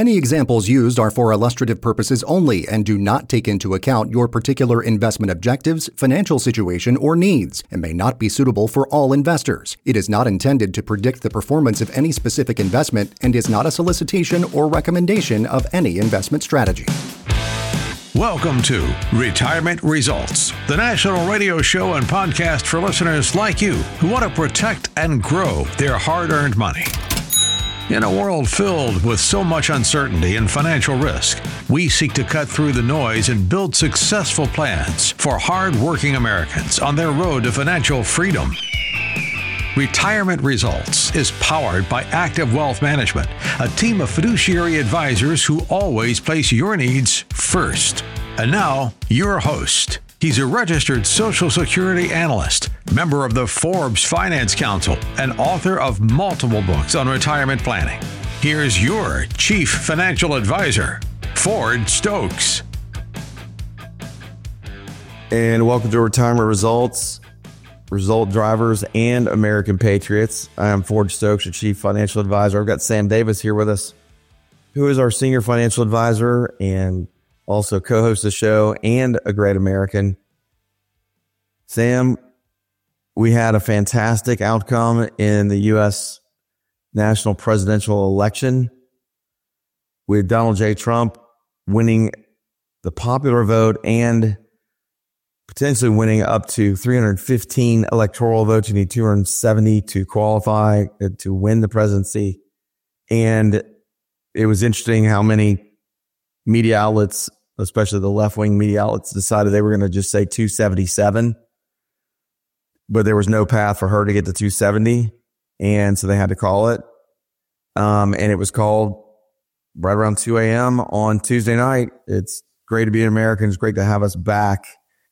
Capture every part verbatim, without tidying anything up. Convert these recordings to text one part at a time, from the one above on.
Any examples used are for illustrative purposes only and do not take into account your particular investment objectives, financial situation, or needs, and may not be suitable for all investors. It is not intended to predict the performance of any specific investment and is not a solicitation or recommendation of any investment strategy. Welcome to Retirement Results, the national radio show and podcast for listeners like you who want to protect and grow their hard-earned money. In a world filled with so much uncertainty and financial risk, we seek to cut through the noise and build successful plans for hard-working Americans on their road to financial freedom. Retirement Results is powered by Active Wealth Management, a team of fiduciary advisors who always place your needs first. And now, your host. He's a registered Social Security analyst, member of the Forbes Finance Council, and author of multiple books on retirement planning. Here's your Chief Financial Advisor, Ford Stokes. And welcome to Retirement Results. Result drivers and American patriots. I am Ford Stokes, your Chief Financial Advisor. I've got Sam Davis here with us, who is our Senior Financial Advisor and also co-hosts the show and a great American. Sam, we had a fantastic outcome in the U S national presidential election with Donald J. Trump winning the popular vote and potentially winning up to three hundred fifteen electoral votes. You need two hundred seventy to qualify to win the presidency. And it was interesting how many media outlets, especially the left-wing media outlets, decided they were going to just say two seventy-seven. But there was no path for her to get to two seventy. And so they had to call it. Um, and it was called right around two a.m. on Tuesday night. It's great to be an American. It's great to have us back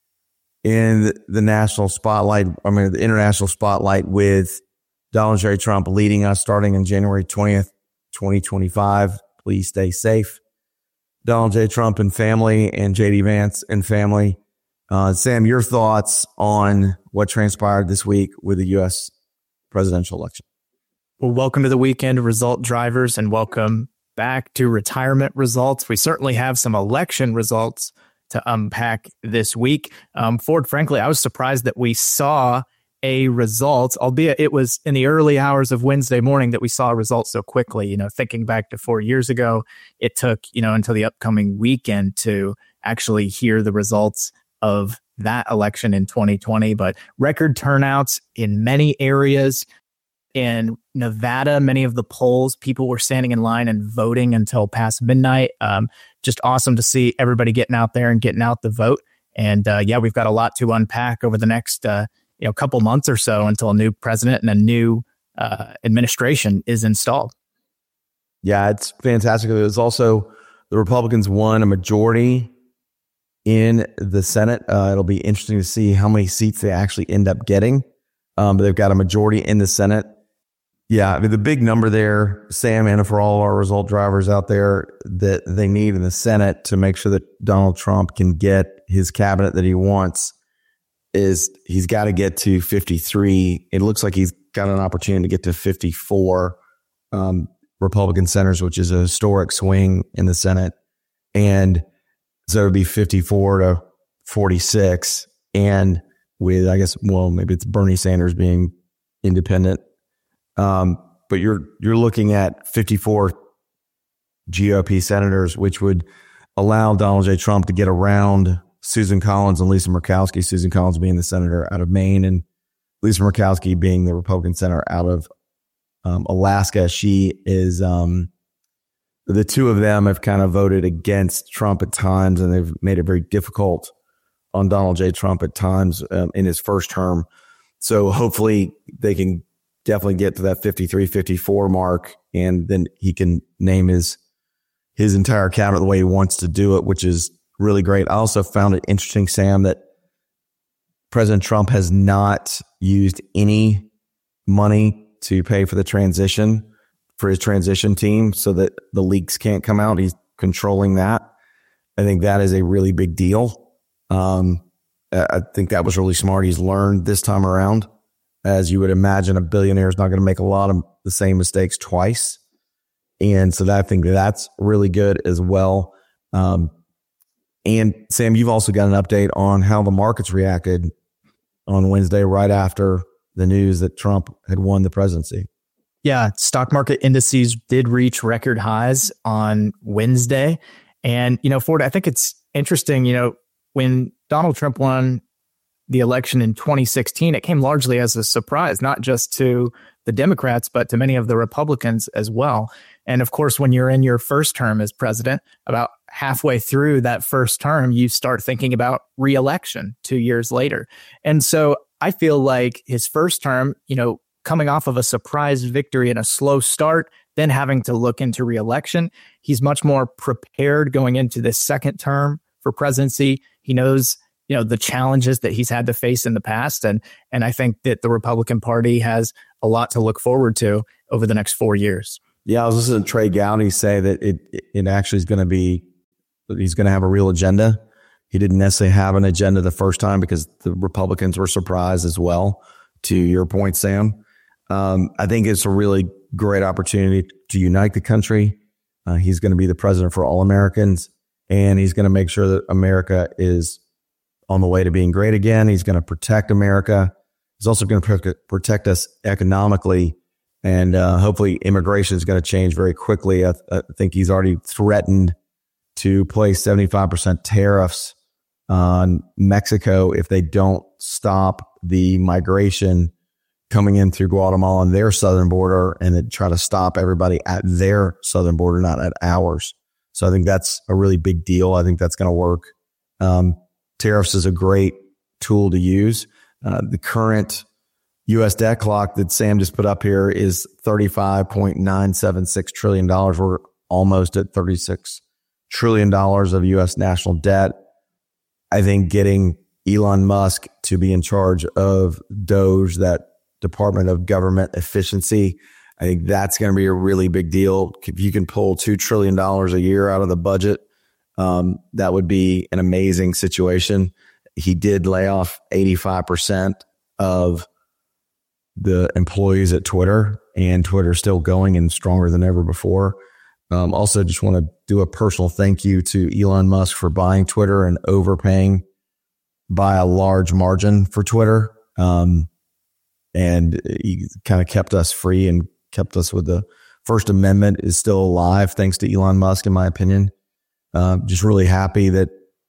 in the national spotlight, I mean, the international spotlight with Donald J. Trump leading us starting on January twentieth, twenty twenty-five. Please stay safe. Donald J. Trump and family and J D Vance and family. Uh, Sam, your thoughts on what transpired this week with the U S presidential election? Well, welcome to the weekend, result drivers, and welcome back to Retirement Results. We certainly have some election results to unpack this week. Um, Ford, frankly, I was surprised that we saw a result, albeit it was in the early hours of Wednesday morning that we saw a result so quickly. You know, thinking back to four years ago, it took, you know, until the upcoming weekend to actually hear the results of that election in twenty twenty. But record turnouts in many areas. In Nevada, many of the polls, people were standing in line and voting until past midnight. Um, just awesome to see everybody getting out there and getting out the vote. And uh, yeah, we've got a lot to unpack over the next uh, you know couple months or so until a new president and a new uh, administration is installed. Yeah, it's fantastic. It was also the Republicans won a majority in the Senate. Uh, it'll be interesting to see how many seats they actually end up getting. Um, but they've got a majority in the Senate. Yeah, I mean, the big number there, Sam, and for all our result drivers out there that they need in the Senate to make sure that Donald Trump can get his cabinet that he wants is he's got to get to fifty-three. It looks like he's got an opportunity to get to fifty-four um, Republican senators, which is a historic swing in the Senate. And so it would be fifty-four to forty-six. And with, I guess, well, maybe it's Bernie Sanders being independent. Um, but you're you're looking at fifty-four G O P senators, which would allow Donald J. Trump to get around Susan Collins and Lisa Murkowski. Susan Collins being the senator out of Maine, and Lisa Murkowski being the Republican senator out of um, Alaska. She is um, the two of them have kind of voted against Trump at times, and they've made it very difficult on Donald J. Trump at times um, in his first term. So hopefully they can definitely get to that fifty-three, fifty-four mark, and then he can name his his entire cabinet the way he wants to do it, which is really great. I also found it interesting, Sam, that President Trump has not used any money to pay for the transition for his transition team so that the leaks can't come out. He's controlling that. I think that is a really big deal. Um, I think that was really smart. He's learned this time around. As you would imagine, a billionaire is not going to make a lot of the same mistakes twice. and so that, I think that's really good as well. Um, and Sam, you've also got an update on how the markets reacted on Wednesday, right after the news that Trump had won the presidency. Yeah, stock market indices did reach record highs on Wednesday. And, you know, Ford, I think it's interesting, you know, when Donald Trump won the election in twenty sixteen, it came largely as a surprise, not just to the Democrats, but to many of the Republicans as well. And of course, when you're in your first term as president, about halfway through that first term, you start thinking about re-election two years later. And so I feel like his first term, you know, coming off of a surprise victory and a slow start, then having to look into re-election, he's much more prepared going into this second term for presidency. He knows, you know, the challenges that he's had to face in the past. And, and I think that the Republican Party has a lot to look forward to over the next four years. Yeah, I was listening to Trey Gowdy say that it it actually is going to be, he's going to have a real agenda. He didn't necessarily have an agenda the first time because the Republicans were surprised as well, to your point, Sam. Um, I think it's a really great opportunity to unite the country. Uh, he's going to be the president for all Americans, and he's going to make sure that America is on the way to being great again. He's going to protect America. He's also going to protect us economically, and uh, hopefully immigration is going to change very quickly. I, I think he's already threatened to place seventy-five percent tariffs on Mexico if they don't stop the migration coming in through Guatemala on their southern border, and then try to stop everybody at their southern border, not at ours. So I think that's a really big deal. I think that's going to work. Um, tariffs is a great tool to use. Uh, the current U S debt clock that Sam just put up here is thirty-five point nine seven six trillion dollars. We're almost at thirty-six trillion dollars of U S national debt. I think getting Elon Musk to be in charge of DOGE, that Department of Government Efficiency, I think that's going to be a really big deal. If you can pull two trillion dollars a year out of the budget, um, that would be an amazing situation. He did lay off eighty-five percent of the employees at Twitter, and Twitter's still going and stronger than ever before. Um, also, just want to do a personal thank you to Elon Musk for buying Twitter and overpaying by a large margin for Twitter. Um, and he kind of kept us free and kept us with the First Amendment is still alive, thanks to Elon Musk, in my opinion. Uh, just really happy that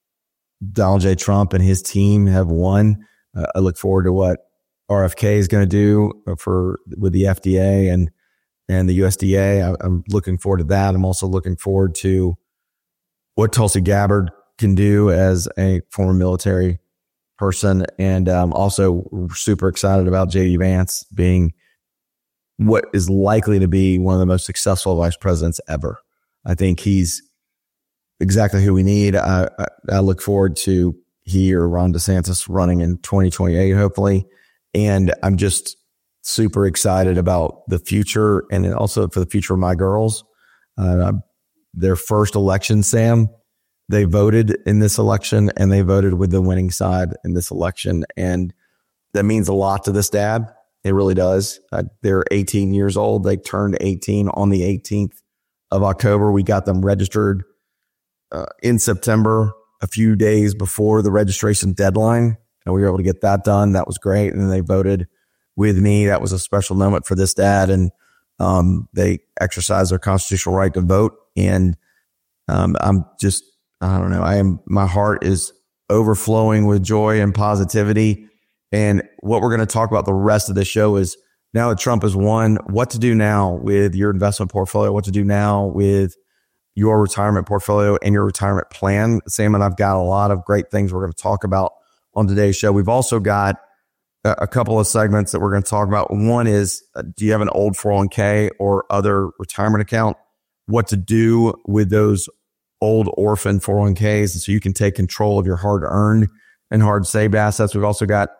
Donald J. Trump and his team have won. Uh, I look forward to what R F K is going to do for with the F D A and and the U S D A. I, I'm looking forward to that. I'm also looking forward to what Tulsi Gabbard can do as a former military person, and um, also super excited about J D Vance being what is likely to be one of the most successful vice presidents ever. I think he's exactly who we need. I, I, I look forward to he or Ron DeSantis running in twenty twenty-eight, hopefully. And I'm just super excited about the future, and also for the future of my girls. Uh, their first election, Sam, they voted in this election, and they voted with the winning side in this election. And that means a lot to this dad. It really does. Uh, they're eighteen years old. They turned eighteen on the eighteenth of October. We got them registered uh, in September, a few days before the registration deadline. And we were able to get that done. That was great. And then they voted with me. That was a special moment for this dad. And um, they exercised their constitutional right to vote. And um, I'm just, I don't know, I am, my heart is overflowing with joy and positivity. And what we're going to talk about the rest of the show is, now that Trump has won, what to do now with your investment portfolio, what to do now with your retirement portfolio and your retirement plan. Sam and I've got a lot of great things we're going to talk about on today's show. We've also got a couple of segments that we're going to talk about. One is, uh, do you have an old four oh one k or other retirement account? What to do with those old orphan four oh one k's so you can take control of your hard-earned and hard-saved assets. We've also got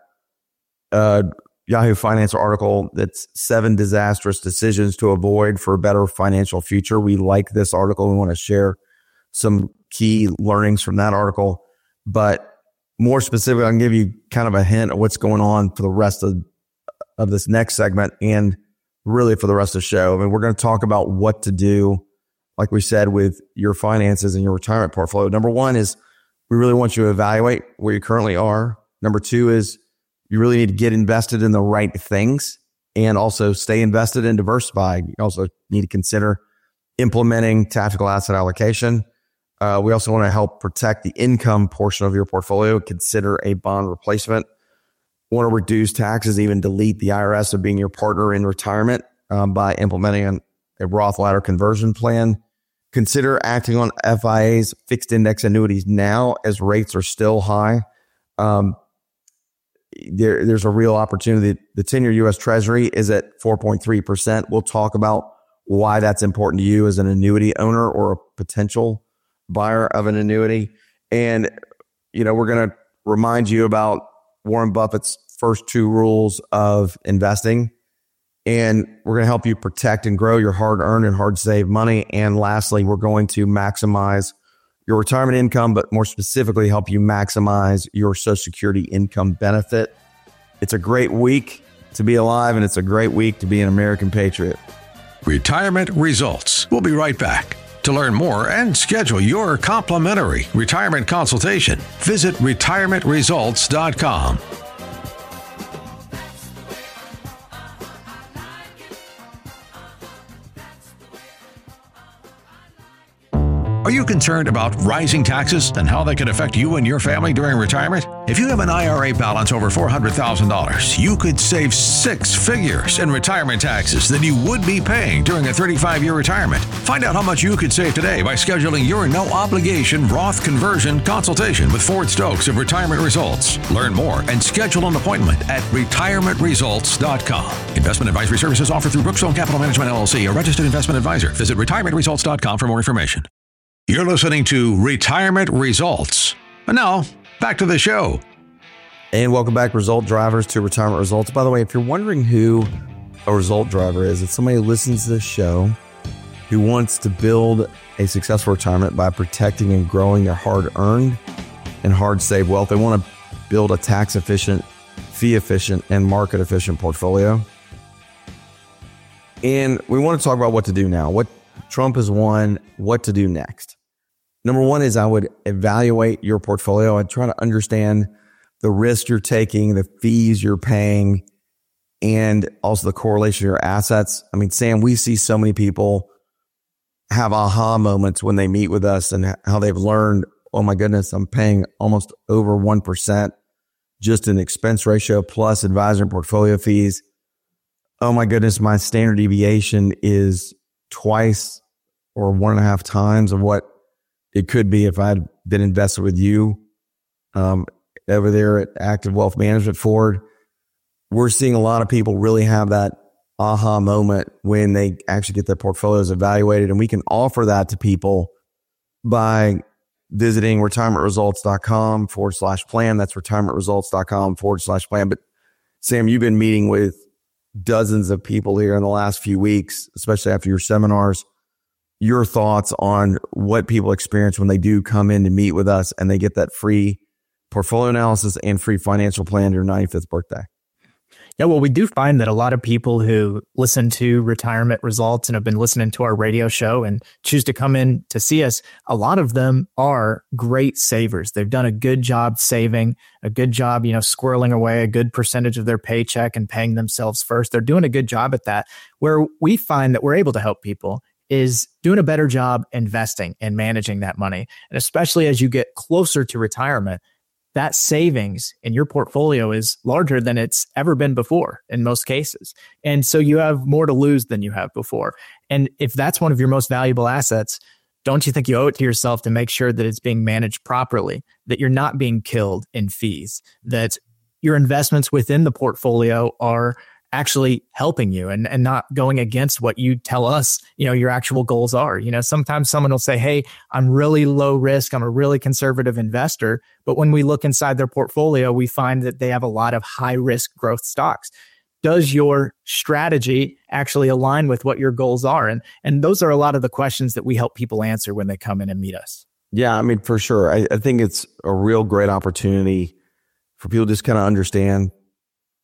a Yahoo Finance article that's seven disastrous decisions to avoid for a better financial future. We like this article. We want to share some key learnings from that article. But more specifically, I can give you kind of a hint of what's going on for the rest of, of this next segment. And really for the rest of the show. I mean, we're going to talk about what to do, like we said, with your finances and your retirement portfolio. Number one is we really want you to evaluate where you currently are. Number two is you really need to get invested in the right things and also stay invested and diversified. You also need to consider implementing tactical asset allocation. Uh, we also want to help protect the income portion of your portfolio. Consider a bond replacement. Want to reduce taxes, even delete the I R S of being your partner in retirement um, by implementing an, a Roth ladder conversion plan. Consider acting on F I A's fixed index annuities now as rates are still high. Um, there, there's a real opportunity. The ten-year U S Treasury is at four point three percent. We'll talk about why that's important to you as an annuity owner or a potential buyer of an annuity. And, you know, we're going to remind you about Warren Buffett's first two rules of investing. And we're going to help you protect and grow your hard-earned and hard-saved money. And lastly, we're going to maximize your retirement income, but more specifically, help you maximize your Social Security income benefit. It's a great week to be alive, and it's a great week to be an American patriot. Retirement Results. We'll be right back. To learn more and schedule your complimentary retirement consultation, visit retirement results dot com. Are you concerned about rising taxes and how they can affect you and your family during retirement? If you have an I R A balance over four hundred thousand dollars, you could save six figures in retirement taxes that you would be paying during a thirty-five year retirement. Find out how much you could save today by scheduling your no-obligation Roth conversion consultation with Ford Stokes of Retirement Results. Learn more and schedule an appointment at retirement results dot com. Investment advisory services offered through Brookstone Capital Management, L L C, a registered investment advisor. Visit retirement results dot com for more information. You're listening to Retirement Results. And now, back to the show. And welcome back, Result Drivers, to Retirement Results. By the way, if you're wondering who a result driver is, it's somebody who listens to this show who wants to build a successful retirement by protecting and growing their hard-earned and hard-saved wealth. They want to build a tax-efficient, fee-efficient, and market-efficient portfolio. And we want to talk about what to do now. What Trump has won, what to do next. Number one is I would evaluate your portfolio. I'd try to understand the risk you're taking, the fees you're paying, and also the correlation of your assets. I mean, Sam, we see so many people have aha moments when they meet with us and how they've learned, oh my goodness, I'm paying almost over one percent just in expense ratio plus advisor and portfolio fees. Oh my goodness, my standard deviation is twice or one and a half times of what it could be if I'd been invested with you um, over there at Active Wealth Management, Ford. We're seeing a lot of people really have that aha moment when they actually get their portfolios evaluated. And we can offer that to people by visiting retirement results dot com forward slash plan. That's retirement results dot com forward slash plan. But Sam, you've been meeting with dozens of people here in the last few weeks, especially after your seminars. Your thoughts on what people experience when they do come in to meet with us and they get that free portfolio analysis and free financial plan to your ninety-fifth birthday. Yeah, well, we do find that a lot of people who listen to Retirement Results and have been listening to our radio show and choose to come in to see us, a lot of them are great savers. They've done a good job saving, a good job, you know, squirreling away a good percentage of their paycheck and paying themselves first. They're doing a good job at that. Where we find that we're able to help people is doing a better job investing and managing that money. And especially as you get closer to retirement, that savings in your portfolio is larger than it's ever been before in most cases. And so you have more to lose than you have before. And if that's one of your most valuable assets, don't you think you owe it to yourself to make sure that it's being managed properly, that you're not being killed in fees, that your investments within the portfolio are actually helping you and, and not going against what you tell us, you know, your actual goals are. You know, sometimes someone will say, hey, I'm really low risk. I'm a really conservative investor. But when we look inside their portfolio, we find that they have a lot of high risk growth stocks. Does your strategy actually align with what your goals are? And, and those are a lot of the questions that we help people answer when they come in and meet us. Yeah, I mean, for sure. I, I think it's a real great opportunity for people to just kind of understand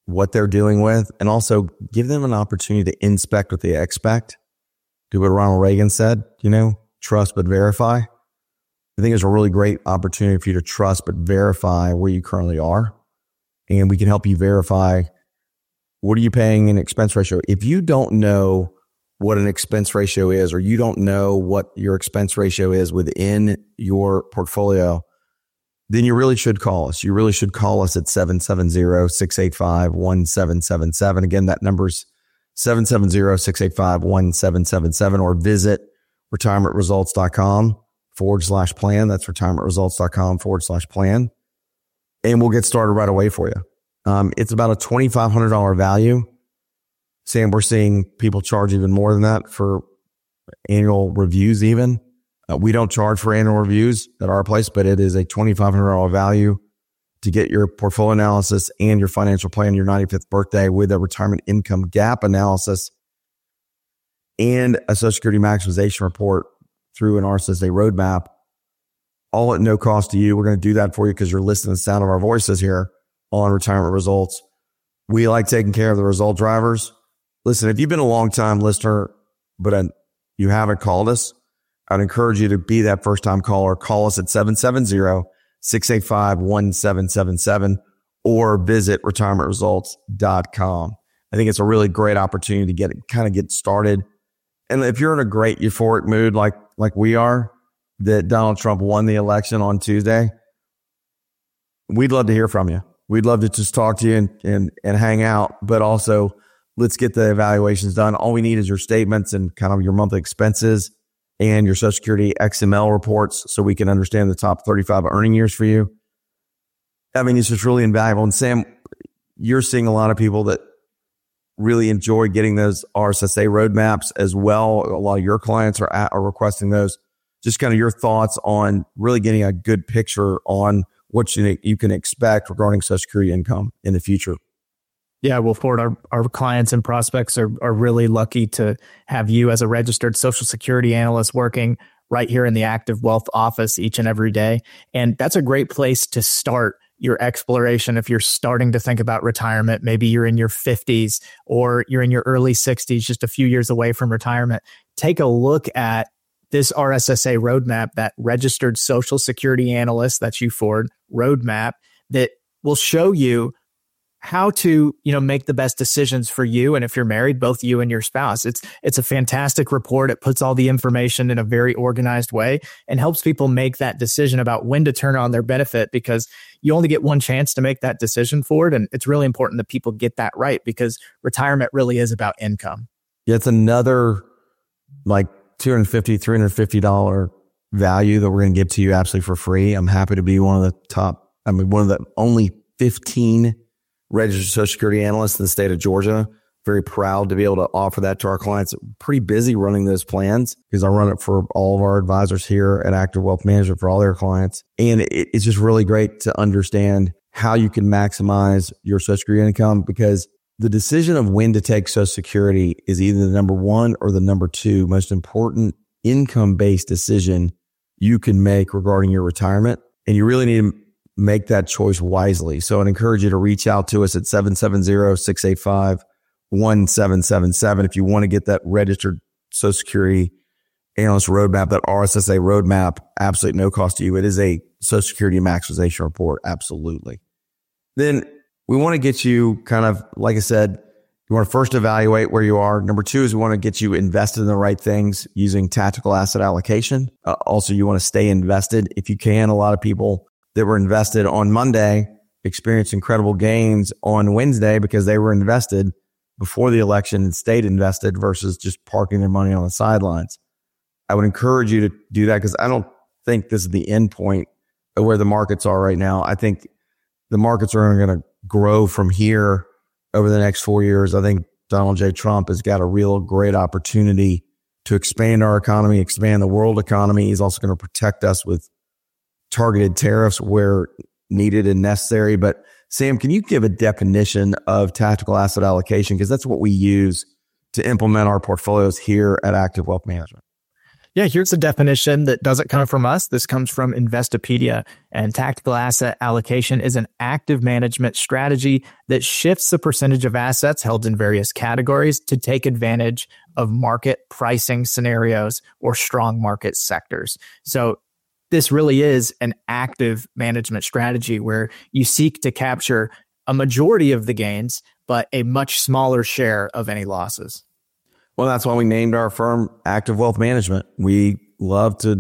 what they're dealing with, and also give them an opportunity to inspect what they expect. Do what Ronald Reagan said, you know, trust but verify. I think it's a really great opportunity for you to trust but verify where you currently are. And we can help you verify, what are you paying in expense ratio? If you don't know what an expense ratio is, or you don't know what your expense ratio is within your portfolio, then you really should call us. You really should call us at seven seven zero, six eight five, one seven seven seven. Again, that number's seven seven zero, six eight five, one seven seven seven, or visit retirementresults.com forward slash plan. That's retirementresults.com forward slash plan. And we'll get started right away for you. Um, it's about a twenty-five hundred dollars value. Sam, we're seeing people charge even more than that for annual reviews even. Uh, we don't charge for annual reviews at our place, but it is a twenty-five hundred dollars value to get your portfolio analysis and your financial plan, your ninety-fifth birthday, with a retirement income gap analysis and a Social Security maximization report through an R S S A roadmap, all at no cost to you. We're going to do that for you because you're listening to the sound of our voices here on Retirement Results. We like taking care of the result drivers. Listen, if you've been a long time listener, but you haven't called us, I'd encourage you to be that first time caller. Call us at seven seven zero, six eight five, one seven seven seven or visit retirement results dot com. I think it's a really great opportunity to get kind of get started. And if you're in a great euphoric mood like like we are, that Donald Trump won the election on Tuesday, we'd love to hear from you. We'd love to just talk to you and and, and hang out, but also let's get the evaluations done. All we need is your statements and kind of your monthly expenses and your Social Security X M L reports so we can understand the top thirty-five earning years for you. I mean, it's just really invaluable. And Sam, you're seeing a lot of people that really enjoy getting those R S S A roadmaps as well. A lot of your clients are, at, are requesting those. Just kind of your thoughts on really getting a good picture on what you, you can expect regarding Social Security income in the future. Yeah, well, Ford, our, our clients and prospects are are really lucky to have you as a registered Social Security analyst working right here in the Active Wealth office each and every day. And that's a great place to start your exploration if you're starting to think about retirement. Maybe you're in your fifties or you're in your early sixties, just a few years away from retirement. Take a look at this R S S A roadmap, that registered Social Security analyst, that's you, Ford, roadmap that will show you how to, you know, make the best decisions for you. And if you're married, both you and your spouse. It's it's a fantastic report. It puts all the information in a very organized way and helps people make that decision about when to turn on their benefit, because you only get one chance to make that decision for it. And it's really important that people get that right, because retirement really is about income. Yeah, it's another like two hundred fifty dollars, three hundred fifty dollars value that we're going to give to you absolutely for free. I'm happy to be one of the top, I mean, one of the only fifteen registered Social Security analysts in the state of Georgia. Very proud to be able to offer that to our clients. Pretty busy running those plans because I run it for all of our advisors here at Active Wealth Management for all their clients. And it, it's just really great to understand how you can maximize your Social Security income, because the decision of when to take Social Security is either the number one or the number two most important income-based decision you can make regarding your retirement. And you really need to make that choice wisely. So I'd encourage you to reach out to us at seven seven zero, six eight five, one seven seven seven if you want to get that registered Social Security analyst roadmap, that R S S A roadmap, absolutely no cost to you. It is a Social Security maximization report. Absolutely. Then we want to get you kind of, like I said, you want to first evaluate where you are. Number two is we want to get you invested in the right things using tactical asset allocation. Uh, also, you want to stay invested if you can. A lot of people that were invested on Monday experienced incredible gains on Wednesday because they were invested before the election and stayed invested versus just parking their money on the sidelines. I would encourage you to do that because I don't think this is the end point of where the markets are right now. I think the markets are going to grow from here over the next four years. I think Donald J. Trump has got a real great opportunity to expand our economy, expand the world economy. He's also going to protect us with targeted tariffs where needed and necessary. But Sam, can you give a definition of tactical asset allocation? Because that's what we use to implement our portfolios here at Active Wealth Management. Yeah, here's a definition that doesn't come from us. This comes from Investopedia. And tactical asset allocation is an active management strategy that shifts the percentage of assets held in various categories to take advantage of market pricing scenarios or strong market sectors. So this really is an active management strategy where you seek to capture a majority of the gains, but a much smaller share of any losses. Well, that's why we named our firm Active Wealth Management. We love to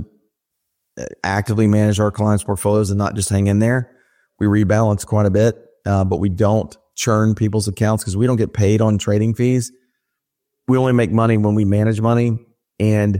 actively manage our clients' portfolios and not just hang in there. We rebalance quite a bit, uh, but we don't churn people's accounts because we don't get paid on trading fees. We only make money when we manage money, and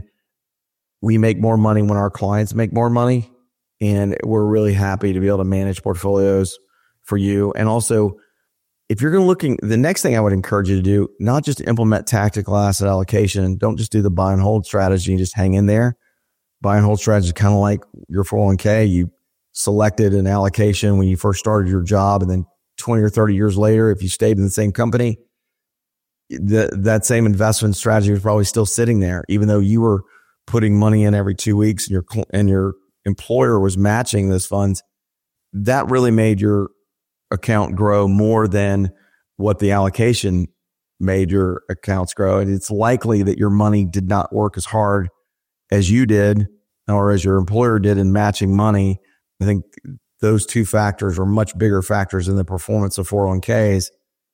we make more money when our clients make more money. And we're really happy to be able to manage portfolios for you. And also, if you're going to looking, the next thing I would encourage you to do, not just implement tactical asset allocation. Don't just do the buy and hold strategy and just hang in there. Buy and hold strategy is kind of like your four oh one k. You selected an allocation when you first started your job, and then twenty or thirty years later, if you stayed in the same company, the, that same investment strategy was probably still sitting there, even though you were putting money in every two weeks and your and your employer was matching those funds. That really made your account grow more than what the allocation made your accounts grow. And it's likely that your money did not work as hard as you did or as your employer did in matching money. I think those two factors are much bigger factors in the performance of four oh one k's.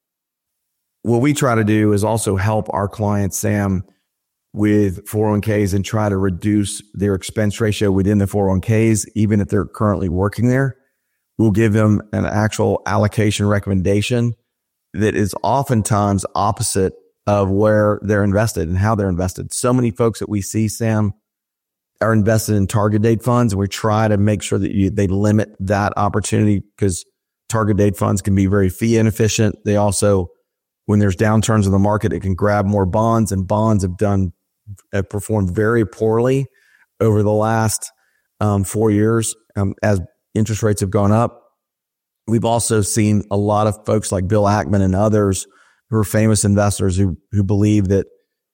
What we try to do is also help our clients, Sam, with four oh one k's and try to reduce their expense ratio within the four oh one k's, even if they're currently working there. We'll give them an actual allocation recommendation that is oftentimes opposite of where they're invested and how they're invested. So many folks that we see, Sam, are invested in target date funds, and we try to make sure that you, they limit that opportunity because target date funds can be very fee inefficient. They also, when there's downturns in the market, it can grab more bonds, and bonds have done, have performed very poorly over the last um, four years um, as interest rates have gone up. We've also seen a lot of folks like Bill Ackman and others who are famous investors who who believe that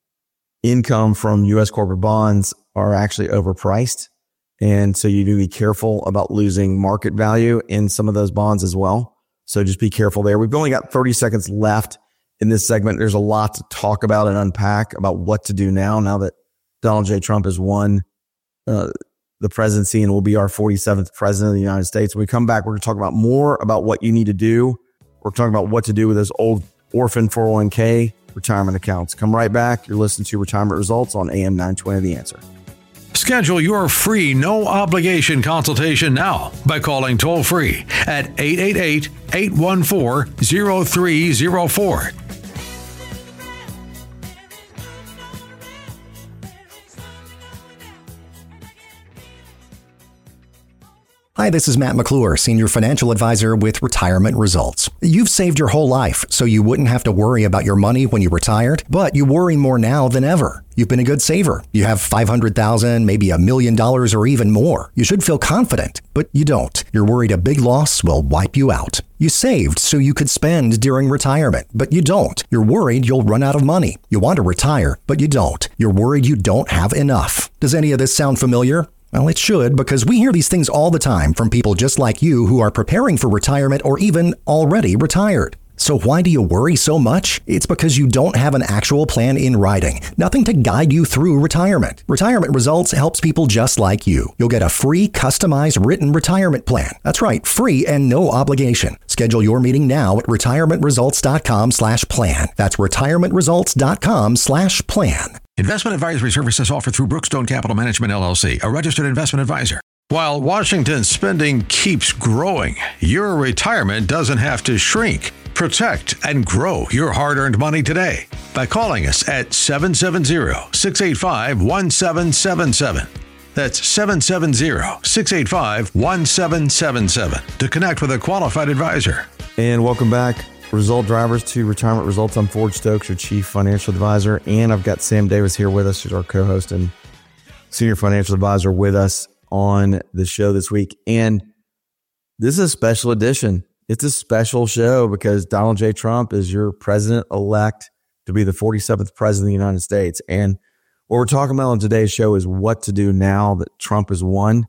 income from U S corporate bonds are actually overpriced. And so you do be careful about losing market value in some of those bonds as well. So just be careful there. We've only got thirty seconds left in this segment. There's a lot to talk about and unpack about what to do now, now that Donald J. Trump has won uh, the presidency and will be our forty-seventh president of the United States. When we come back, we're going to talk about more about what you need to do. We're talking about what to do with those old orphan four oh one k retirement accounts. Come right back. You're listening to Retirement Results on A M nine twenty The Answer. Schedule your free, no obligation consultation now by calling toll free at eight eight eight, eight one four, zero three zero four. Hi, this is Matt McClure, Senior Financial Advisor with Retirement Results. You've saved your whole life, so you wouldn't have to worry about your money when you retired, but you worry more now than ever. You've been a good saver. You have five hundred thousand dollars, maybe a million dollars or even more. You should feel confident, but you don't. You're worried a big loss will wipe you out. You saved so you could spend during retirement, but you don't. You're worried you'll run out of money. You want to retire, but you don't. You're worried you don't have enough. Does any of this sound familiar? Well, it should, because we hear these things all the time from people just like you who are preparing for retirement or even already retired. So why do you worry so much? It's because you don't have an actual plan in writing, nothing to guide you through retirement. Retirement Results helps people just like you. You'll get a free, customized written retirement plan. That's right, free and no obligation. Schedule your meeting now at retirementresults.com slash plan. That's retirementresults.com slash plan. Investment advisory services offered through Brookstone Capital Management, L L C, a registered investment advisor. While Washington's spending keeps growing, your retirement doesn't have to shrink. Protect and grow your hard-earned money today by calling us at seven seven zero, six eight five, one seven seven seven. That's seven seven zero, six eight five, one seven seven seven to connect with a qualified advisor. And welcome back, Result Drivers, to Retirement Results. I'm Ford Stokes, your Chief Financial Advisor, and I've got Sam Davis here with us, who's our co-host and Senior Financial Advisor with us on the show this week. And this is a special edition. It's a special show because Donald J. Trump is your president-elect to be the forty-seventh president of the United States. And what we're talking about on today's show is what to do now that Trump has won.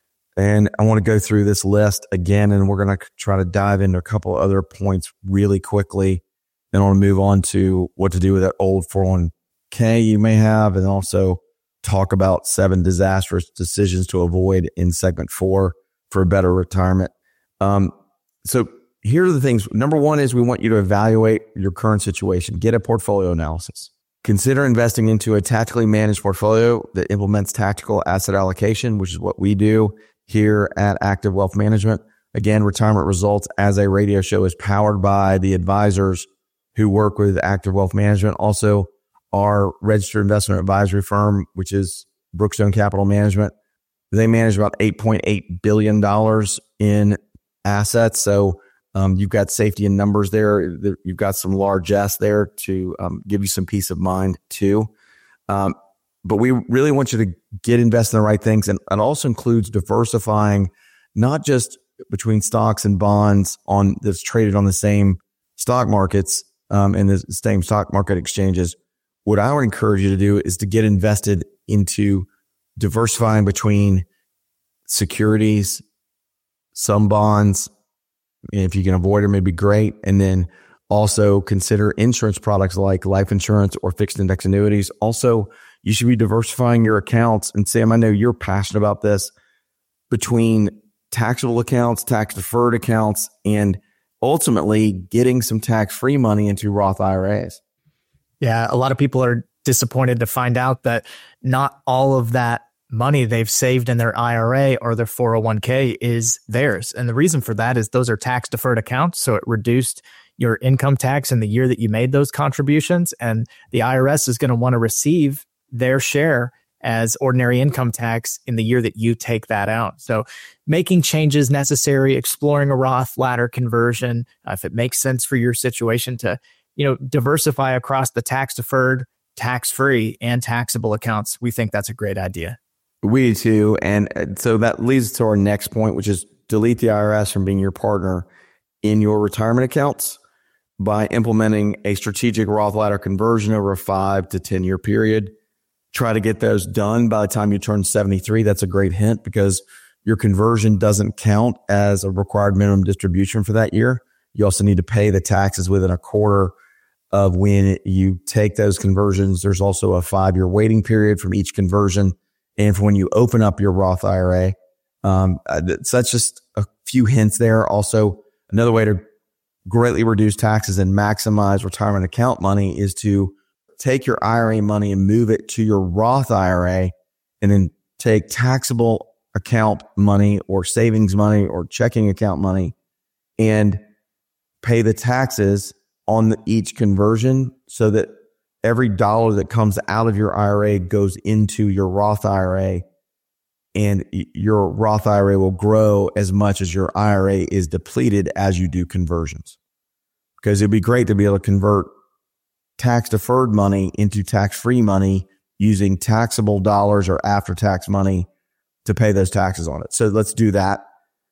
And I want to go through this list again, and we're going to try to dive into a couple other points really quickly. Then I want to move on to what to do with that old four oh one k you may have, and also talk about seven disastrous decisions to avoid in segment four for a better retirement. Um, so here are the things. Number one is we want you to evaluate your current situation. Get a portfolio analysis. Consider investing into a tactically managed portfolio that implements tactical asset allocation, which is what we do here at Active Wealth Management. Again, Retirement Results as a radio show is powered by the advisors who work with Active Wealth Management. Also, our registered investment advisory firm, which is Brookstone Capital Management. They manage about eight point eight billion dollars in assets. So um, you've got safety in numbers there. You've got some largesse there to um, give you some peace of mind too. Um, but we really want you to get invested in the right things. And it also includes diversifying, not just between stocks and bonds on that's traded on the same stock markets um, and the same stock market exchanges. What I would encourage you to do is to get invested into diversifying between securities, some bonds. If you can avoid them, it'd be great. And then also consider insurance products like life insurance or fixed index annuities. Also, you should be diversifying your accounts. And Sam, I know you're passionate about this, between taxable accounts, tax deferred accounts, and ultimately getting some tax-free money into Roth I R As. Yeah, a lot of people are disappointed to find out that not all of that money they've saved in their I R A or their four oh one k is theirs. And the reason for that is those are tax deferred accounts. So it reduced your income tax in the year that you made those contributions. And the I R S is going to want to receive their share as ordinary income tax in the year that you take that out. So making changes necessary, exploring a Roth ladder conversion, uh, if it makes sense for your situation to, you know, diversify across the tax deferred, tax free, and taxable accounts. We think that's a great idea. We do too. And so that leads to our next point, which is delete the I R S from being your partner in your retirement accounts by implementing a strategic Roth ladder conversion over a five to ten year period. Try to get those done by the time you turn seventy-three. That's a great hint because your conversion doesn't count as a required minimum distribution for that year. You also need to pay the taxes within a quarter of when you take those conversions. There's also a five year waiting period from each conversion. And for when you open up your Roth I R A, um, so that's just a few hints there. Also, another way to greatly reduce taxes and maximize retirement account money is to take your I R A money and move it to your Roth I R A, and then take taxable account money or savings money or checking account money and pay the taxes on each conversion so that every dollar that comes out of your I R A goes into your Roth I R A, and your Roth I R A will grow as much as your I R A is depleted as you do conversions. Because it'd be great to be able to convert tax deferred money into tax-free money using taxable dollars or after-tax money to pay those taxes on it. So let's do that.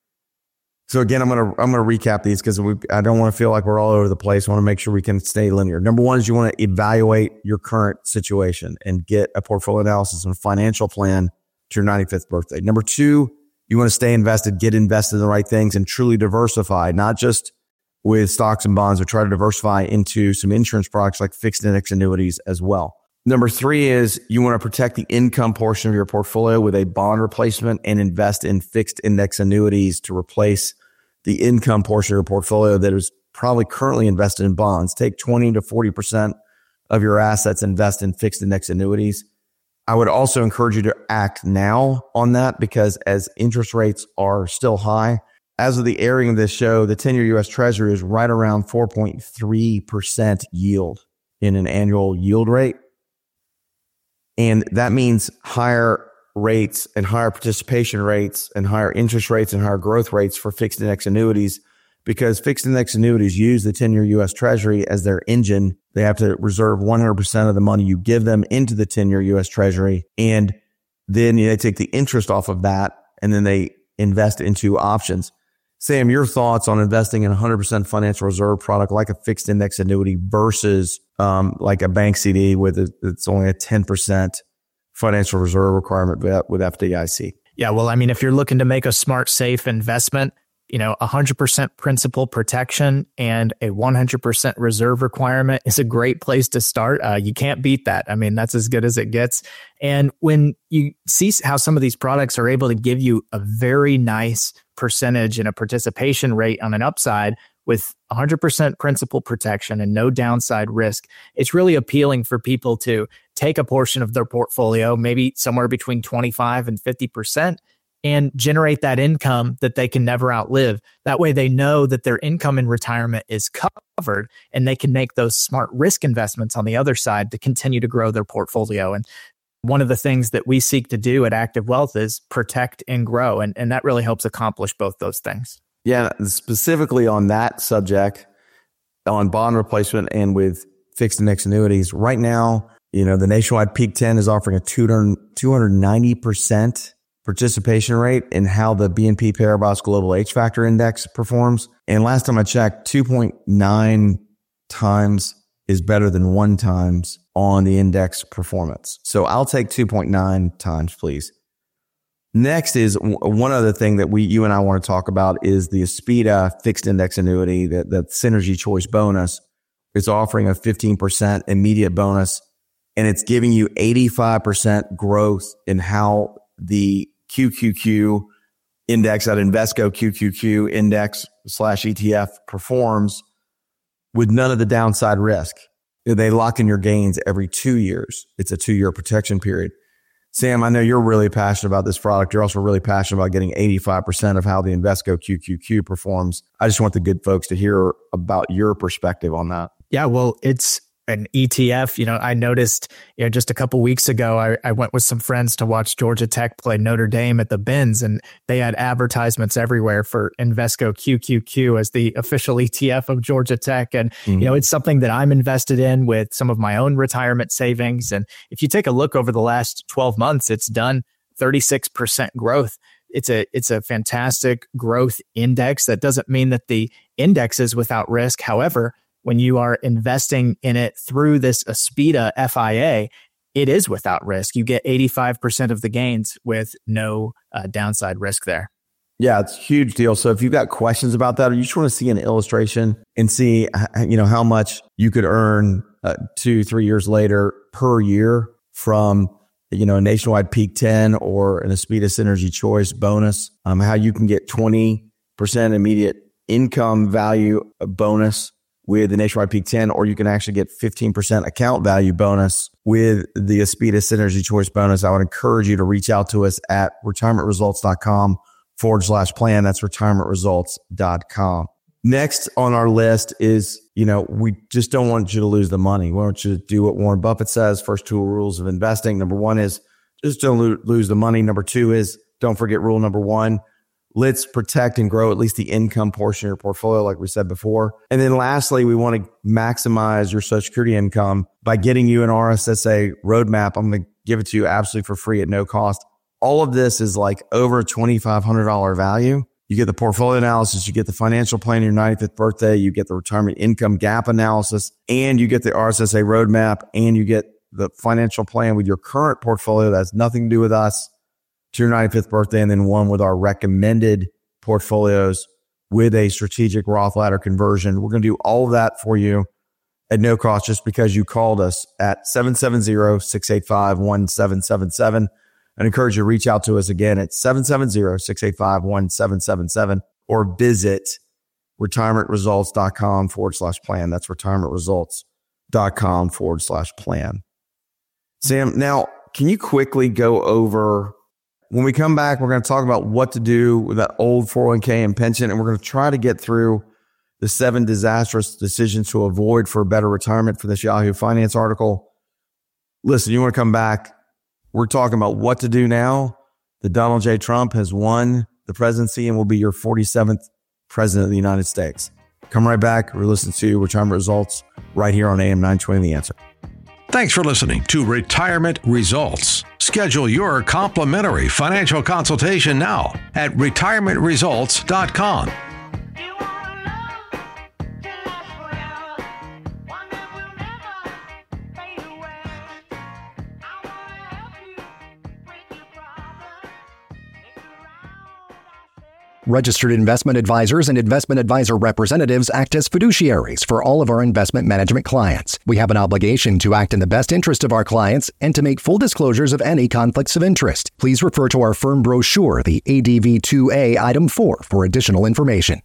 So again, I'm going to, I'm going to recap these because we, I don't want to feel like we're all over the place. I want to make sure we can stay linear. Number one is you want to evaluate your current situation and get a portfolio analysis and a financial plan to your ninety-fifth birthday. Number two, you want to stay invested, get invested in the right things and truly diversify, not just with stocks and bonds, but try to diversify into some insurance products like fixed index annuities as well. Number three is you want to protect the income portion of your portfolio with a bond replacement and invest in fixed index annuities to replace the income portion of your portfolio that is probably currently invested in bonds. Take twenty to forty percent of your assets, invest in fixed index annuities. I would also encourage you to act now on that because as interest rates are still high, as of the airing of this show, the ten year U S Treasury is right around four point three percent yield in an annual yield rate. And that means higher rates and higher participation rates and higher interest rates and higher growth rates for fixed index annuities because fixed index annuities use the ten year U S Treasury as their engine. They have to reserve one hundred percent of the money you give them into the ten year U S Treasury. And then they take the interest off of that and then they invest into options. Sam, your thoughts on investing in a one hundred percent financial reserve product like a fixed index annuity versus um, like a bank C D with a, it's only a ten percent financial reserve requirement with F D I C. Yeah, well, I mean, if you're looking to make a smart, safe investment, you know, one hundred percent principal protection and a one hundred percent reserve requirement is a great place to start. Uh, you can't beat that. I mean, that's as good as it gets. And when you see how some of these products are able to give you a very nice percentage and a participation rate on an upside with one hundred percent principal protection and no downside risk, it's really appealing for people to take a portion of their portfolio, maybe somewhere between twenty-five and fifty percent, and generate that income that they can never outlive. That way they know that their income in retirement is covered and they can make those smart risk investments on the other side to continue to grow their portfolio. And one of the things that we seek to do at Active Wealth is protect and grow. And, and that really helps accomplish both those things. Yeah, specifically on that subject, on bond replacement and with fixed index annuities, right now, you know, the Nationwide Peak ten is offering a two hundred ninety percent participation rate in how the B N P Paribas Global H Factor Index performs. And last time I checked, two point nine times is better than one times on the index performance. So I'll take two point nine times, please. Next is one other thing that we, you and I want to talk about is the Aspida fixed index annuity, that the Synergy Choice bonus. It's offering a fifteen percent immediate bonus, and it's giving you eighty-five percent growth in how the Q Q Q index, that Invesco Q Q Q index slash E T F performs with none of the downside risk. They lock in your gains every two years. It's a two-year protection period. Sam, I know you're really passionate about this product. You're also really passionate about getting eighty-five percent of how the Invesco Q Q Q performs. I just want the good folks to hear about your perspective on that. Yeah, well, it's an E T F. You know, I noticed, you know, just a couple weeks ago, I, I went with some friends to watch Georgia Tech play Notre Dame at the Benz, and they had advertisements everywhere for Invesco Q Q Q as the official E T F of Georgia Tech. And, mm-hmm. you know, it's something that I'm invested in with some of my own retirement savings. And if you take a look over the last twelve months, it's done thirty-six percent growth. It's a, it's a fantastic growth index. That doesn't mean that the index is without risk. However, when you are investing in it through this Aspida F I A, it is without risk. You get eighty-five percent of the gains with no uh, downside risk there. Yeah, it's a huge deal. So if you've got questions about that, or you just want to see an illustration and see, you know, how much you could earn uh, two, three years later per year from, you know, a Nationwide Peak ten or an Aspida Synergy Choice bonus, um, how you can get twenty percent immediate income value bonus with the Nationwide Peak ten, or you can actually get fifteen percent account value bonus with the Aspida Synergy Choice bonus. I would encourage you to reach out to us at retirementresults.com forward slash plan. That's retirementresults.com. Next on our list is, you know, we just don't want you to lose the money. We want you to do what Warren Buffett says. First two rules of investing. Number one is just don't lo- lose the money. Number two is don't forget rule number one. Let's protect and grow at least the income portion of your portfolio, like we said before. And then lastly, we want to maximize your Social Security income by getting you an R S S A roadmap. I'm going to give it to you absolutely for free at no cost. All of this is like over a twenty-five hundred dollars value. You get the portfolio analysis, you get the financial plan on your ninety-fifth birthday, you get the retirement income gap analysis, and you get the R S S A roadmap, and you get the financial plan with your current portfolio that has nothing to do with us to your ninety-fifth birthday, and then one with our recommended portfolios with a strategic Roth ladder conversion. We're going to do all of that for you at no cost just because you called us at seven seven zero, six eight five, one seven seven seven. I encourage you to reach out to us again at seven seven zero, six eight five, one seven seven seven or visit retirementresults.com forward slash plan. That's retirementresults.com forward slash plan. Sam, now, can you quickly go over, when we come back, we're going to talk about what to do with that old four oh one k and pension, and we're going to try to get through the seven disastrous decisions to avoid for a better retirement for this Yahoo Finance article. Listen, you want to come back? We're talking about what to do now. The Donald J. Trump has won the presidency and will be your forty-seventh president of the United States. Come right back. We're listening to Retirement Results right here on A M nine twenty The Answer. Thanks for listening to Retirement Results. Schedule your complimentary financial consultation now at retirement results dot com. Registered investment advisors and investment advisor representatives act as fiduciaries for all of our investment management clients. We have an obligation to act in the best interest of our clients and to make full disclosures of any conflicts of interest. Please refer to our firm brochure, the A D V two A Item four, for additional information.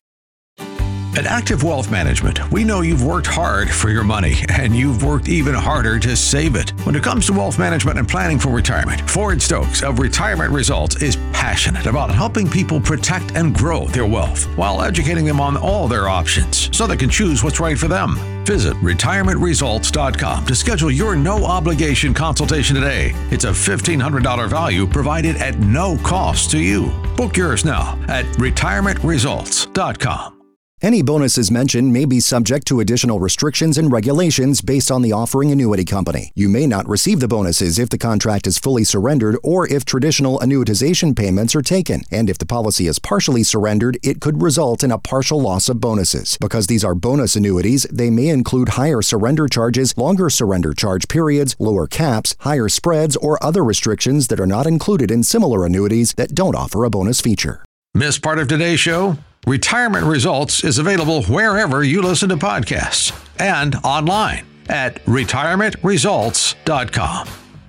At Active Wealth Management, we know you've worked hard for your money, and you've worked even harder to save it. When it comes to wealth management and planning for retirement, Ford Stokes of Retirement Results is passionate about helping people protect and grow their wealth while educating them on all their options so they can choose what's right for them. Visit retirement results dot com to schedule your no-obligation consultation today. It's a fifteen hundred dollars value provided at no cost to you. Book yours now at retirement results dot com. Any bonuses mentioned may be subject to additional restrictions and regulations based on the offering annuity company. You may not receive the bonuses if the contract is fully surrendered or if traditional annuitization payments are taken. And if the policy is partially surrendered, it could result in a partial loss of bonuses. Because these are bonus annuities, they may include higher surrender charges, longer surrender charge periods, lower caps, higher spreads, or other restrictions that are not included in similar annuities that don't offer a bonus feature. Miss part of today's show? Retirement Results is available wherever you listen to podcasts and online at retirement results dot com.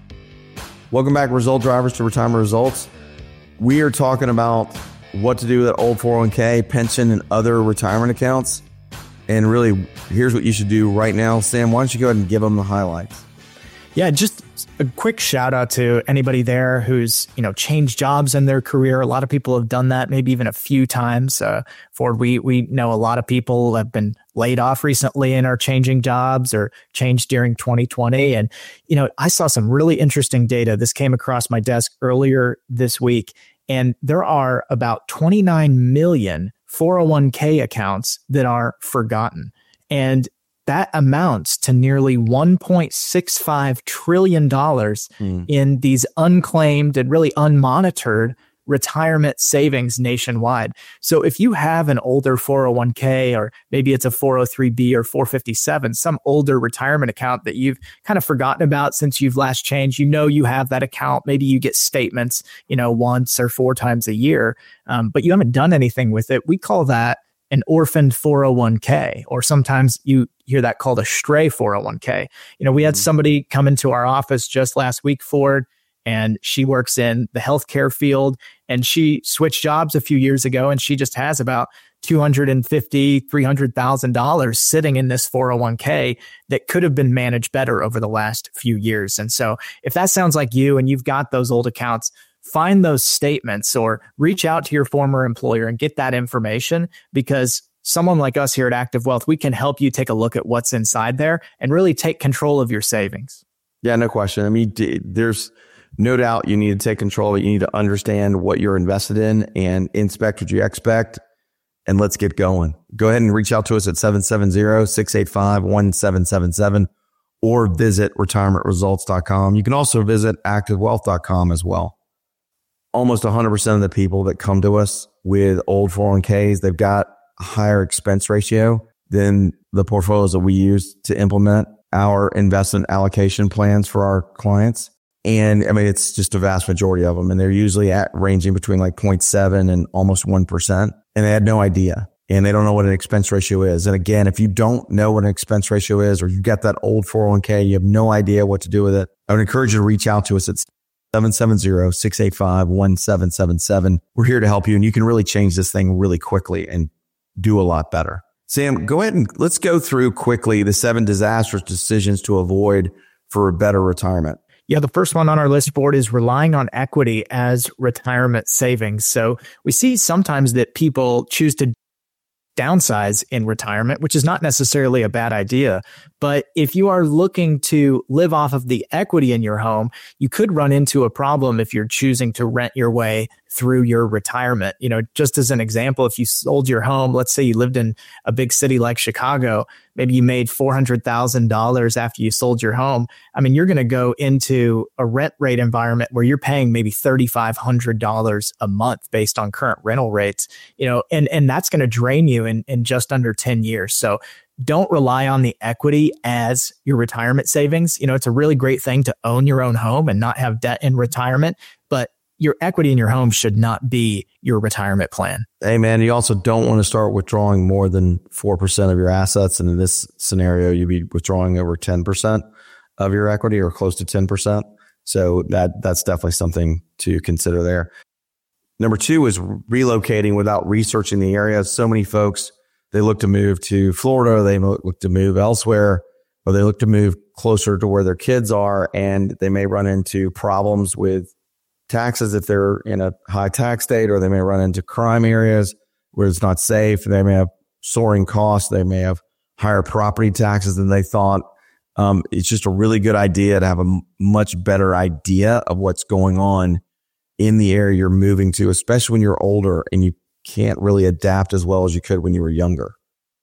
Welcome back, Result Drivers, to Retirement Results. We are talking about what to do with that old four oh one k, pension, and other retirement accounts. And really, here's what you should do right now. Sam, why don't you go ahead and give them the highlights? Yeah, just a quick shout out to anybody there who's, you know, changed jobs in their career. A lot of people have done that, maybe even a few times. Uh, Ford, we we know a lot of people have been laid off recently and are changing jobs or changed during twenty twenty. And, you know, I saw some really interesting data. This came across my desk earlier this week, and there are about twenty-nine million four oh one k accounts that are forgotten. And that amounts to nearly one point six five trillion dollars mm. in these unclaimed and really unmonitored retirement savings nationwide. So if you have an older four oh one k, or maybe it's a four oh three b or four fifty-seven, some older retirement account that you've kind of forgotten about since you've last changed, you know you have that account. Maybe you get statements, you know, once or four times a year, um, but you haven't done anything with it. We call that an orphaned four oh one k, or sometimes you hear that called a stray four oh one k. You know, we had somebody come into our office just last week, Ford, and she works in the healthcare field, and she switched jobs a few years ago, and she just has about two hundred fifty thousand dollars, three hundred thousand dollars sitting in this four oh one k that could have been managed better over the last few years. And so if that sounds like you and you've got those old accounts, find those statements or reach out to your former employer and get that information, because someone like us here at Active Wealth, we can help you take a look at what's inside there and really take control of your savings. Yeah, no question. I mean, there's no doubt you need to take control, but you need to understand what you're invested in and inspect what you expect. And let's get going. Go ahead and reach out to us at seven seven zero, six eight five, one seven seven seven or visit retirement results dot com. You can also visit active wealth dot com as well. Almost one hundred percent of the people that come to us with old four oh one k's, they've got a higher expense ratio than the portfolios that we use to implement our investment allocation plans for our clients. And I mean, it's just a vast majority of them. And they're usually at ranging between like zero point seven and almost one percent. And they had no idea. And they don't know what an expense ratio is. And again, if you don't know what an expense ratio is, or you've got that old four oh one k, you have no idea what to do with it, I would encourage you to reach out to us at seven seven zero, six eight five, one seven seven seven. We're here to help you, and you can really change this thing really quickly and do a lot better. Sam, go ahead and let's go through quickly the seven disastrous decisions to avoid for a better retirement. Yeah, the first one on our list board is relying on equity as retirement savings. So we see sometimes that people choose to downsize in retirement, which is not necessarily a bad idea. But if you are looking to live off of the equity in your home, you could run into a problem if you're choosing to rent your way through your retirement. You know, just as an example, if you sold your home, let's say you lived in a big city like Chicago, maybe you made four hundred thousand dollars after you sold your home. I mean, you're going to go into a rent rate environment where you're paying maybe three thousand five hundred dollars a month based on current rental rates, you know, and, and that's going to drain you in, in just under ten years. So don't rely on the equity as your retirement savings. You know, it's a really great thing to own your own home and not have debt in retirement, but your equity in your home should not be your retirement plan. Hey, man, you also don't want to start withdrawing more than four percent of your assets. And in this scenario, you'd be withdrawing over ten percent of your equity or close to ten percent. So that that's definitely something to consider there. Number two is relocating without researching the area. So many folks, they look to move to Florida, they look to move elsewhere, or they look to move closer to where their kids are, and they may run into problems with taxes if they're in a high tax state, or they may run into crime areas where it's not safe. They may have soaring costs. They may have higher property taxes than they thought. Um, it's just a really good idea to have a m- much better idea of what's going on in the area you're moving to, especially when you're older and you can't really adapt as well as you could when you were younger.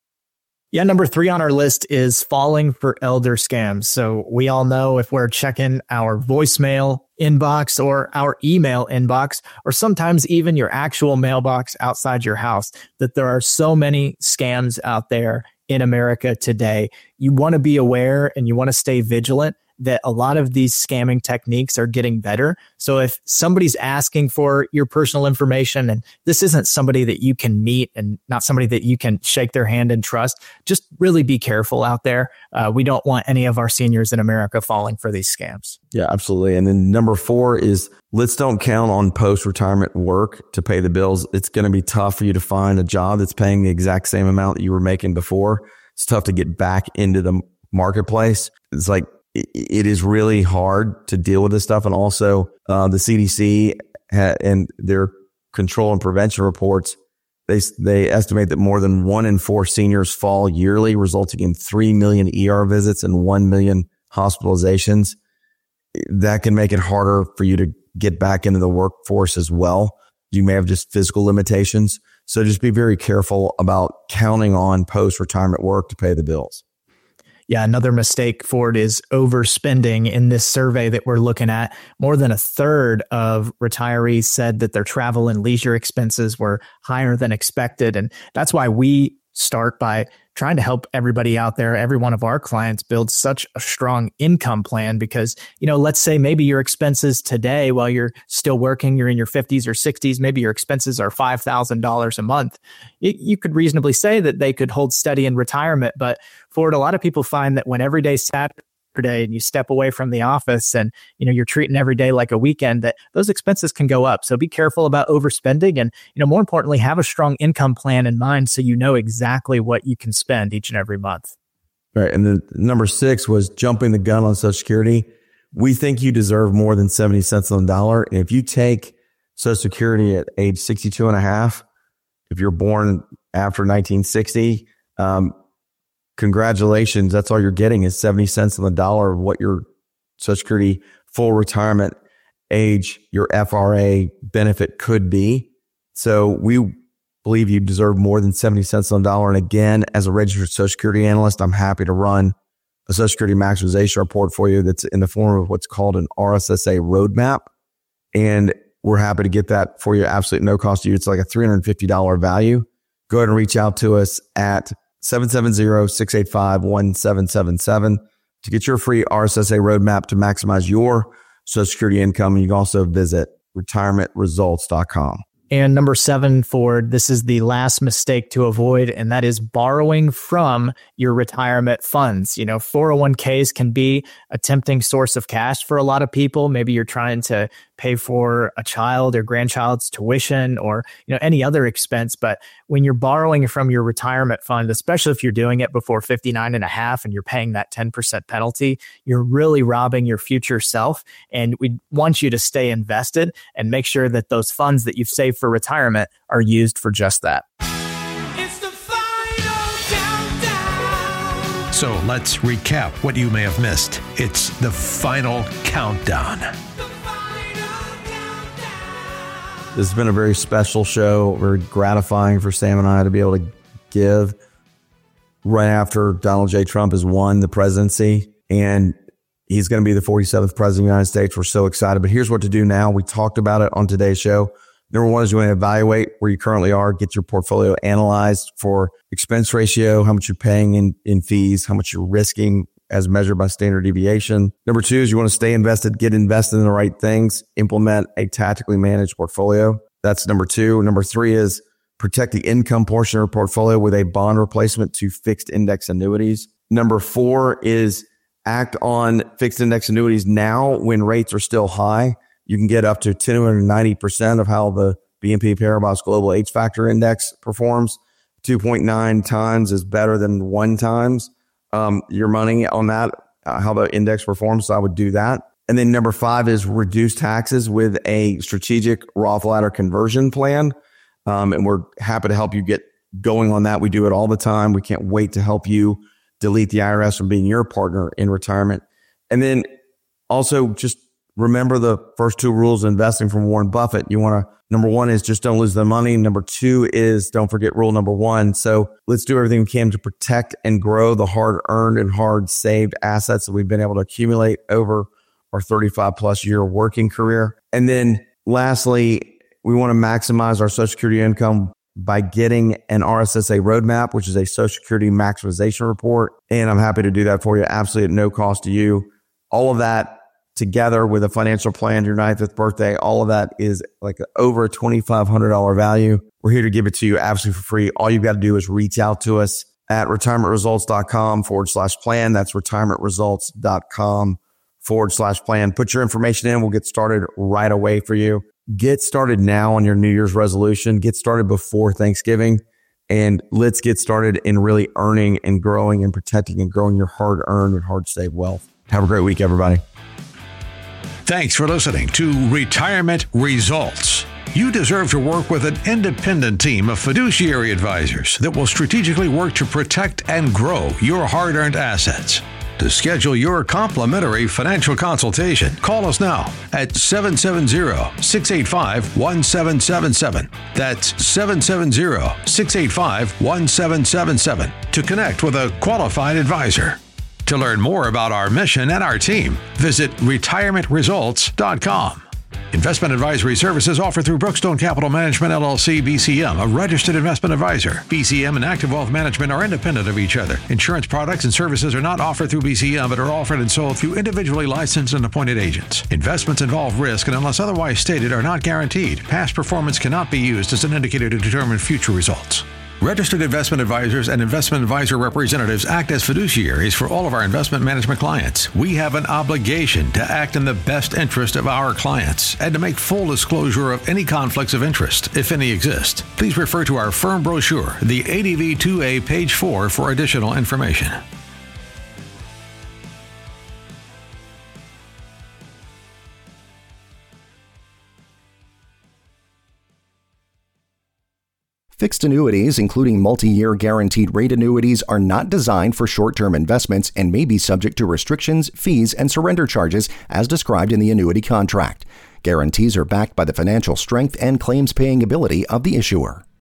Yeah, number three on our list is falling for elder scams. So we all know if we're checking our voicemail inbox or our email inbox, or sometimes even your actual mailbox outside your house, that there are so many scams out there in America today. You want to be aware and you want to stay vigilant that a lot of these scamming techniques are getting better. So if somebody's asking for your personal information and this isn't somebody that you can meet and not somebody that you can shake their hand and trust, just really be careful out there. Uh, we don't want any of our seniors in America falling for these scams. Yeah, absolutely. And then number four is let's don't count on post-retirement work to pay the bills. It's going to be tough for you to find a job that's paying the exact same amount that you were making before. It's tough to get back into the marketplace. It's like, it is really hard to deal with this stuff. And also uh, the C D C ha- and their control and prevention reports, they they estimate that more than one in four seniors fall yearly, resulting in three million E R visits and one million hospitalizations. That can make it harder for you to get back into the workforce as well. You may have just physical limitations. So just be very careful about counting on post-retirement work to pay the bills. Yeah, another mistake, Ford, is overspending. In this survey that we're looking at, more than a third of retirees said that their travel and leisure expenses were higher than expected. And that's why we start by trying to help everybody out there, every one of our clients, build such a strong income plan. Because, you know, let's say maybe your expenses today while you're still working, you're in your fifties or sixties, maybe your expenses are five thousand dollars a month. It, you could reasonably say that they could hold steady in retirement. But Ford, a lot of people find that when every day Saturday and you step away from the office and, you know, you're treating every day like a weekend, that those expenses can go up. So be careful about overspending and, you know, more importantly, have a strong income plan in mind so you know exactly what you can spend each and every month. Right. And then number six was jumping the gun on Social Security. We think you deserve more than seventy cents on the dollar. And if you take Social Security at age sixty-two and a half, if you're born after nineteen sixty, um, congratulations. That's all you're getting is seventy cents on the dollar of what your Social Security full retirement age, your F R A benefit could be. So we believe you deserve more than seventy cents on the dollar. And again, as a registered Social Security analyst, I'm happy to run a Social Security maximization report for you that's in the form of what's called an R S S A roadmap. And we're happy to get that for you, absolutely no cost to you. It's like a three hundred fifty dollars value. Go ahead and reach out to us at seven seven zero, six eight five, one seven seven seven to get your free R S S A roadmap to maximize your Social Security income. You can also visit retirement results dot com. And number seven, Ford, this is the last mistake to avoid, and that is borrowing from your retirement funds. You know, four oh one k's can be a tempting source of cash for a lot of people. Maybe you're trying to pay for a child or grandchild's tuition or, you know, any other expense. But when you're borrowing from your retirement fund, especially if you're doing it before fifty-nine and a half and you're paying that ten percent penalty, you're really robbing your future self. And we want you to stay invested and make sure that those funds that you've saved for retirement are used for just that. It's the final countdown. So let's recap what you may have missed. It's the final countdown. This has been a very special show, very gratifying for Sam and I to be able to give right after Donald J. Trump has won the presidency. And he's going to be the forty-seventh president of the United States. We're so excited. But here's what to do now. We talked about it on today's show. Number one is you want to evaluate where you currently are, get your portfolio analyzed for expense ratio, how much you're paying in, in fees, how much you're risking as measured by standard deviation. Number two is you want to stay invested, get invested in the right things, implement a tactically managed portfolio. That's number two. Number three is protect the income portion of your portfolio with a bond replacement to fixed index annuities. Number four is act on fixed index annuities now when rates are still high. You can get up to two hundred ninety percent of how the B N P Paribas Global H Factor Index performs. two point nine times is better than one times um, your money on that, uh, how the index performs. So I would do that. And then number five is reduce taxes with a strategic Roth ladder conversion plan. Um, and we're happy to help you get going on that. We do it all the time. We can't wait to help you delete the I R S from being your partner in retirement. And then also just remember the first two rules of investing from Warren Buffett. You want to, number one is just don't lose the money. Number two is don't forget rule number one. So let's do everything we can to protect and grow the hard earned and hard saved assets that we've been able to accumulate over our thirty-five plus year working career. And then lastly, we want to maximize our Social Security income by getting an R S S A roadmap, which is a Social Security maximization report. And I'm happy to do that for you, absolutely at no cost to you. All of that together with a financial plan, your ninetieth birthday, all of that is like over a twenty-five hundred dollars value. We're here to give it to you absolutely for free. All you've got to do is reach out to us at retirementresults.com forward slash plan. That's retirementresults.com forward slash plan. Put your information in. We'll get started right away for you. Get started now on your New Year's resolution. Get started before Thanksgiving. And let's get started in really earning and growing and protecting and growing your hard-earned and hard-saved wealth. Have a great week, everybody. Thanks for listening to Retirement Results. You deserve to work with an independent team of fiduciary advisors that will strategically work to protect and grow your hard-earned assets. To schedule your complimentary financial consultation, call us now at seven seven zero, six eight five, one seven seven seven. That's seven seven zero, six eight five, one seven seven seven to connect with a qualified advisor. To learn more about our mission and our team, visit retirement results dot com. Investment advisory services offered through Brookstone Capital Management, L L C, B C M, a registered investment advisor. B C M and Active Wealth Management are independent of each other. Insurance products and services are not offered through B C M, but are offered and sold through individually licensed and appointed agents. Investments involve risk and, unless otherwise stated, are not guaranteed. Past performance cannot be used as an indicator to determine future results. Registered investment advisors and investment advisor representatives act as fiduciaries for all of our investment management clients. We have an obligation to act in the best interest of our clients and to make full disclosure of any conflicts of interest, if any exist. Please refer to our firm brochure, the A D V two A, page four, for additional information. Fixed annuities, including multi-year guaranteed rate annuities, are not designed for short-term investments and may be subject to restrictions, fees, and surrender charges as described in the annuity contract. Guarantees are backed by the financial strength and claims-paying ability of the issuer.